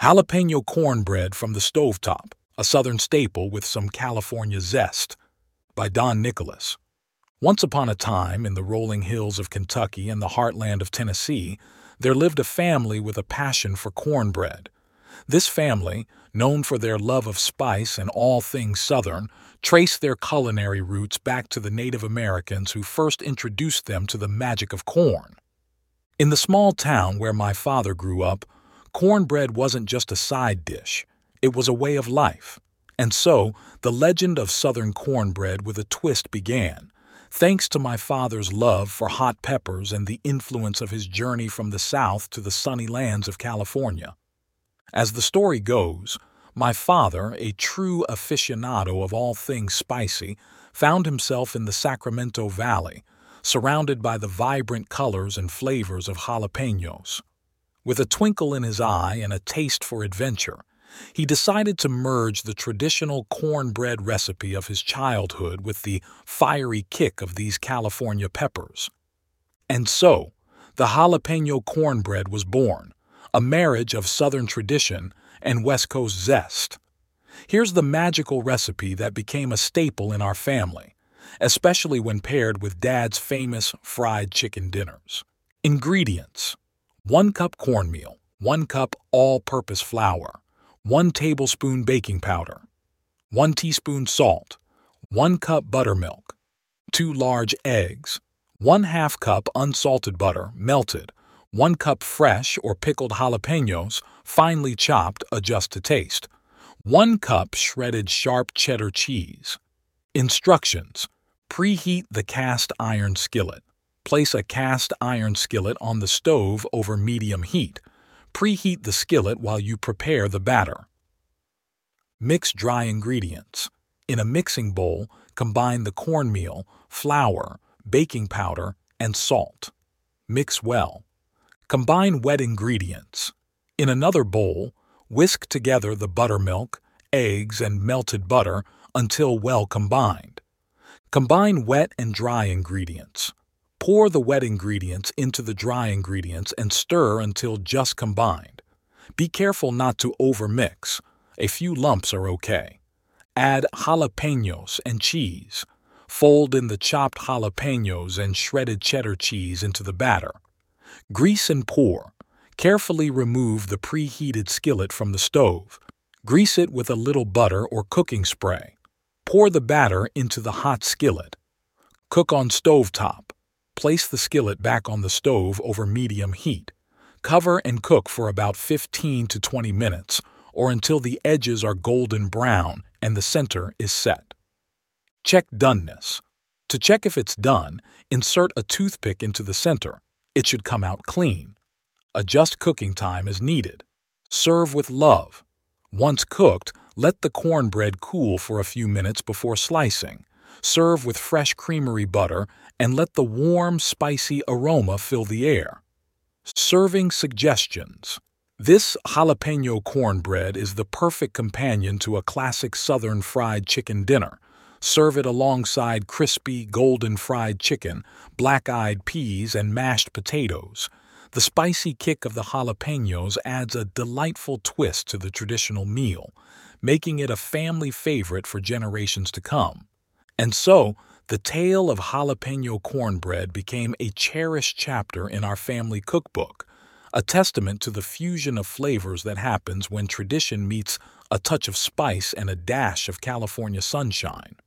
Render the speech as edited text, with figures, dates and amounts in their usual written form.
Jalapeno cornbread from the stovetop, a Southern staple with some California zest, by Don Nicholas. Once upon a time, in the rolling hills of Kentucky and the heartland of Tennessee, there lived a family with a passion for cornbread. This family, known for their love of spice and all things Southern, traced their culinary roots back to the Native Americans who first introduced them to the magic of corn. In the small town where my father grew up, cornbread wasn't just a side dish, it was a way of life. And so, the legend of Southern cornbread with a twist began, thanks to my father's love for hot peppers and the influence of his journey from the South to the sunny lands of California. As the story goes, my father, a true aficionado of all things spicy, found himself in the Sacramento Valley, surrounded by the vibrant colors and flavors of jalapenos. With a twinkle in his eye and a taste for adventure, he decided to merge the traditional cornbread recipe of his childhood with the fiery kick of these California peppers. And so, the jalapeno cornbread was born, a marriage of Southern tradition and West Coast zest. Here's the magical recipe that became a staple in our family, especially when paired with Dad's famous fried chicken dinners. Ingredients: 1 cup cornmeal, 1 cup all-purpose flour, 1 tablespoon baking powder, 1 teaspoon salt, 1 cup buttermilk, 2 large eggs, 1/2 cup unsalted butter, melted, 1 cup fresh or pickled jalapenos, finely chopped, adjust to taste, 1 cup shredded sharp cheddar cheese. Instructions: preheat the cast iron skillet. Place a cast iron skillet on the stove over medium heat. Preheat the skillet while you prepare the batter. Mix dry ingredients. In a mixing bowl, combine the cornmeal, flour, baking powder, and salt. Mix well. Combine wet ingredients. In another bowl, whisk together the buttermilk, eggs, and melted butter until well combined. Combine wet and dry ingredients. Pour the wet ingredients into the dry ingredients and stir until just combined. Be careful not to overmix. A few lumps are okay. Add jalapenos and cheese. Fold in the chopped jalapenos and shredded cheddar cheese into the batter. Grease and pour. Carefully remove the preheated skillet from the stove. Grease it with a little butter or cooking spray. Pour the batter into the hot skillet. Cook on stovetop. Place the skillet back on the stove over medium heat. Cover and cook for about 15 to 20 minutes, or until the edges are golden brown and the center is set. Check doneness. To check if it's done, insert a toothpick into the center. It should come out clean. Adjust cooking time as needed. Serve with love. Once cooked, let the cornbread cool for a few minutes before slicing. Serve with fresh creamery butter and let the warm, spicy aroma fill the air. Serving suggestions. This jalapeno cornbread is the perfect companion to a classic Southern fried chicken dinner. Serve it alongside crispy, golden fried chicken, black-eyed peas, and mashed potatoes. The spicy kick of the jalapenos adds a delightful twist to the traditional meal, making it a family favorite for generations to come. And so, the tale of jalapeno cornbread became a cherished chapter in our family cookbook, a testament to the fusion of flavors that happens when tradition meets a touch of spice and a dash of California sunshine.